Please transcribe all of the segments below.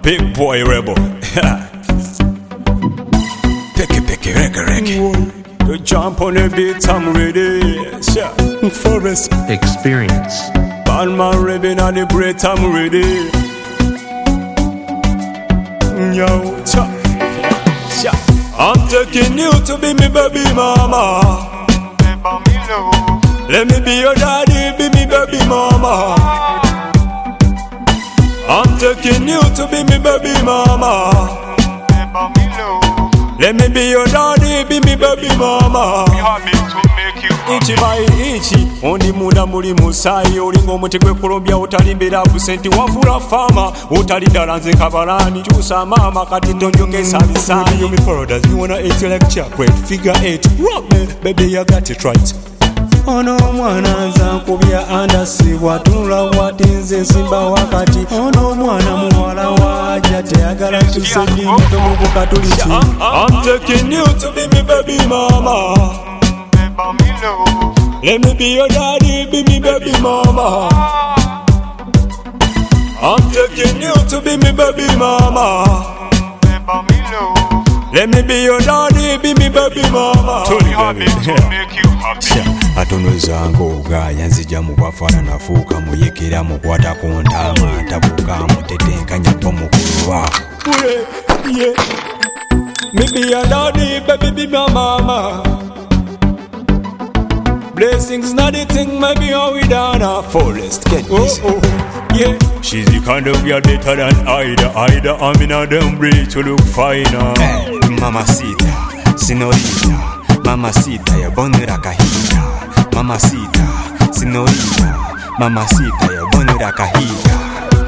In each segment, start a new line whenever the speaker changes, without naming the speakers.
big boy rebel. Picky, reggae. To jump on the beat, I'm ready. Yeah. Forest
Experience.
Batman ribbon on the break, I'm ready. Yo, cha. I'm taking you to be me baby mama. Let me be your daddy, be me baby mama. I'm taking you to be me baby mama. Let me be your daddy, be me baby mama. Ichi by ichi, ondi munda muli musai. Olingo omuti gwe Colombia utalimbira busenti wafula fama. Utalidala nze kabalani chusa mama kati tonjongesa bisani. You me paradise, you wanna eat you like chocolate. Figure 8, rock me, baby you got it right. Ono mwana nza nkubya andasibwa tunula watinze simba wakati. Ono mwana muwala wajja teyagala tuseddi muto mu bukatuliki. I'm taking you to be me baby mama. Let me be your daddy, be me baby mama. I'm taking you to be me baby mama. Let me be your daddy, be me baby mama. Atonozango gaya nzija mubafana nafuka muyekera mukwata ku ntama tabuka mutetenkanya po mukulwa. Yeah. Me be your daddy, baby be my mama. Blessings not the thing, maybe how we done a forest. Get this. Yeah. She's the kind of girl better than Ida. I'm in a damn breed to look finer.
Hey, mamacita, senorita. Mamacita, ya bonera cajita. Mamacita, senorita. Mamacita, ya bonera cajita.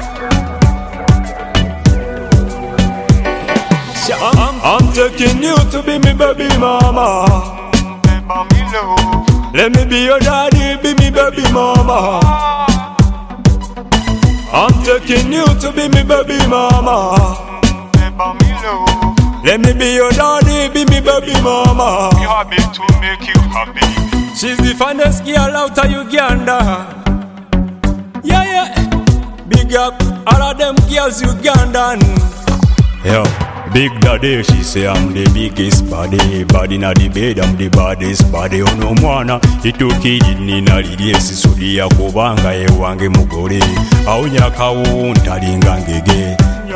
I'm taking you to be me baby mama. Let me be your daddy, be me baby mama. I'm taking you to be me baby mama. Let me be your daddy, be me baby mama.
Be happy to make you happy.
She's the finest girl out of Uganda. Yeah. Big up all of them girls Ugandan. Yo. Big daddy, she say I'm the biggest body. Body na the bed, I'm the baddest body. Ono mwana, itukiri na lidiesi sudi ya kubanga ewange mugore. Aunya kawu ntalinga ngege.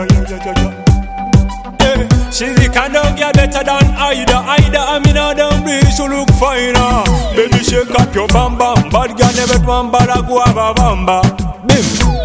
She's the kind of girl better than Ida. I'm in a damn breeze, she look finer. Baby shake up your bam bam. Bad girl never bamba la guava bamba. Bim.